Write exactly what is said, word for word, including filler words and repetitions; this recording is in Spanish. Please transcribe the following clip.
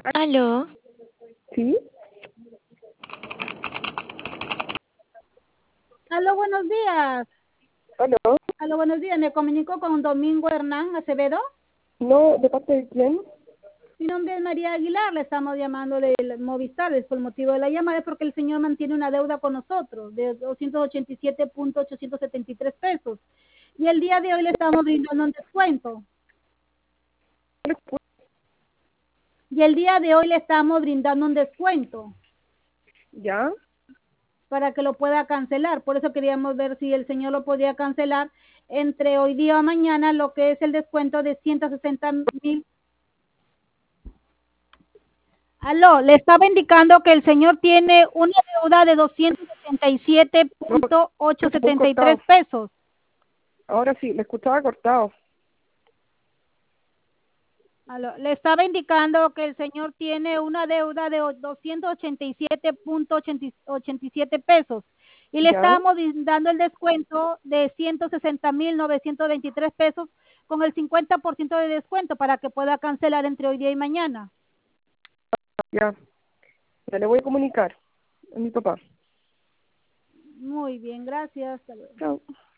Aló, ¿Sí? Aló, buenos días. ¿Aló? Aló, buenos días. Me comunico con Domingo Hernán Acevedo. No, ¿de parte de quién? Mi nombre es María Aguilar. Le estamos llamando del Movistar. Es por el motivo de la llamada es porque el señor mantiene una deuda con nosotros de doscientos ochenta y siete mil ochocientos setenta y tres pesos. Y el día de hoy le estamos brindando un descuento. Y el día de hoy le estamos brindando un descuento ¿Ya? para que lo pueda cancelar. Por eso queríamos ver si el señor lo podía cancelar entre hoy día o mañana, lo que es el descuento de ciento sesenta mil. Aló, le estaba indicando que el señor tiene una deuda de doscientos setenta y siete No, mil ochocientos escucho muy setenta y tres cortado. pesos. Ahora sí, le escuchaba cortado. Aló, le estaba indicando que el señor tiene una deuda de doscientos ochenta y siete mil ochenta y siete pesos y le ¿Ya? estábamos dando el descuento de ciento sesenta mil novecientos veintitrés pesos con el cincuenta por ciento de descuento para que pueda cancelar entre hoy día y mañana. Ya. Ya le voy a comunicar a mi papá. Muy bien, gracias. Hasta luego. Chao.